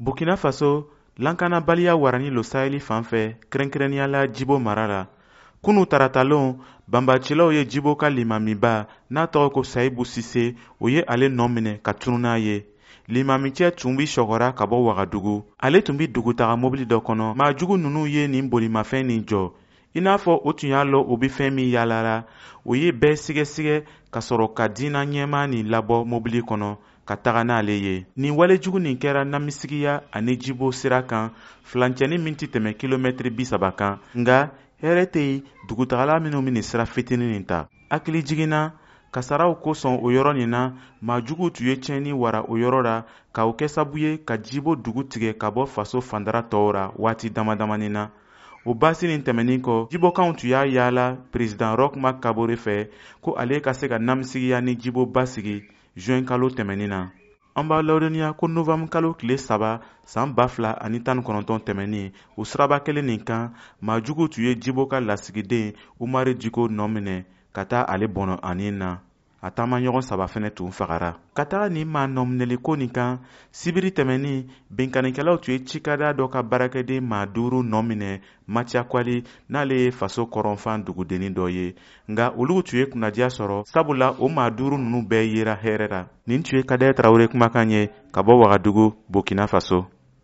Burkina Faso lankanabaliya warani lo Saheli fanfɛ kɛrɛnkɛrɛnnenya la Djibo mara la. Kunu taratalon banbacilaw ye Djibo ka limamiba n'a tɔgɔ ko Sayibu Sise o ye ale nɔ minɛ ka tunu n'a ye. Limamicɛ tun bi sɔgɔra ka bɔ Wagadugu. Ale tun bi dugutaga mobili dɔ kɔnɔ. Maajugu ninnu ye nin bolimafɛn nin jɔ. I n'a fɔ o tun y'a lɔ o bi fɛn min yaalara, o ye bɛɛ sigasɛgɛ ka sɔrɔ ka diina ɲɛma nin labɔ mobili kɔnɔ ka taga n'ale ye. Nin walejugu nin kɛra namisigiya ani Djibo sira kan fulancɛni min tɛ tɛmɛ kilomɛtiri 30 kan. Nga hɛrɛ tɛ yen dugutagala minnu min nin sira fitinin nin ta. Hakili jiginna kasaraw kosɔn o yɔrɔ nin na maajugu tun ye tiɲɛni wara o yɔrɔ la ka o kɛ sabu ye ka Djibo dugu tigɛ ka bɔ faso fandara tɔw ra waati damadamanin na. O baasi nin tɛmɛnin kɔ Djibokanw tun y'a yaala Président Roch Marc Kabore fɛ ko ale ka se ka namisigiya ni Djibo basigi juin kalo tɛmɛnin na. An b'a lawudeniya ko novembre kalo tile 3 san 2019 tɛmɛnin o siraba kelen nin kan maajugu tun ye Djibo ka lasigiden Umaru Diko nɔ minɛ ka taa ale bɔnɔ anin na. A taamaɲɔgɔn 3 fɛnɛ tun fagara. Ka taga nin maa nɔminɛliko nin kan sibiri tɛmɛnin benkannikɛlaw tun ye cikada dɔ ka baarakɛden maa 5 nɔ minɛ Matia Kwali n'ale ye faso kɔrɔnfan dugudennin dɔ ye. Nga olu tun ye kunnadiya sɔrɔ sabula o maa 5 ninnu bɛɛ yera hɛrɛ ra. Nin tun ye Kadɛrɛ Tarawele kumakan ye ka bɔ Wagadugu, Burkina Faso.